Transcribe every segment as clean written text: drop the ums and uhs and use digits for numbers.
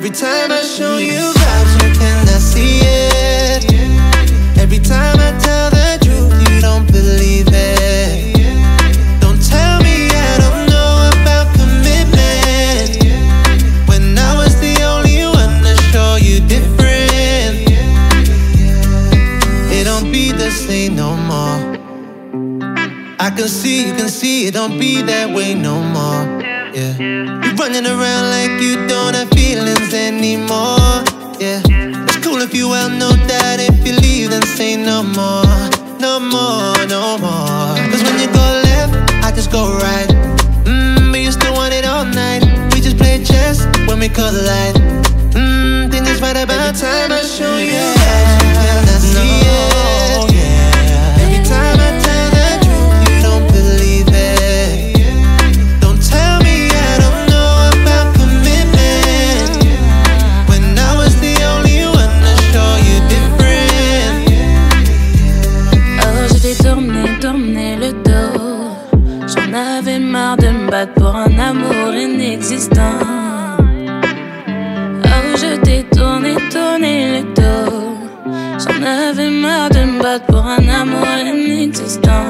Every time I show you vibes, you cannot see it. Every time I tell the truth, you don't believe it. Don't tell me I don't know about commitment, when I was the only one to show you different. It don't be the same no more. I can see, you can see, it don't be that way no more. Yeah, you're running around like you don't have feelings anymore. Yeah, it's cool if you well, no doubt. If you leave, then say no more, no more, no more. Cause when you go left, I just go right. But you still want it all night. We just play chess when we collide. Think it's right about time I show you that you cannot see it. Every time I tell the truth, you don't believe it. Don't tell me I don't know about commitment, when I was the only one to show you different. Oh, je t'ai tourné le dos. J'en avais marre de me battre pour un amour inexistant. Oh, je t'ai tourné le dos. J'en avais marre de me battre pour un amour inexistant.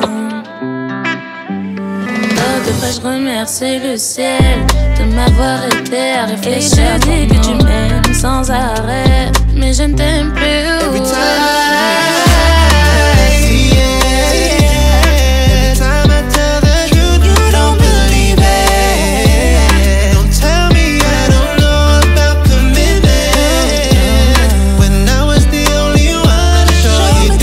Oh, devrais-je remercier le ciel de m'avoir aidé à réfléchir. Et je dis que tu m'aimes sans arrêt, mais je ne t'aime plus. Every time I see it, every time I tell the truth, you don't believe it. Don't tell me I don't know about commitment, when I was the only one to show you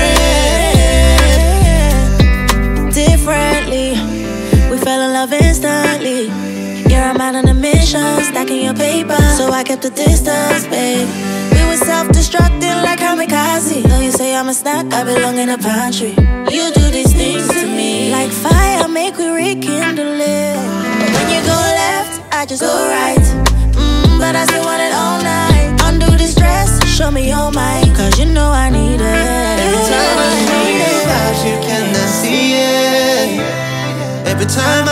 differently. We fell in love instantly. You're a man on a mission, stacking your paper, so I kept the distance, babe. We were self-destructing like kamikaze. Though you say I'm a snack, I belong in a pantry. You do these things to me like fire, make we rekindle it. But when you go left, I just go right. But I still want it all night. Undo the stress, show me your mind, cause you know I need it. Every time I show you vibes, you cannot see it. Every time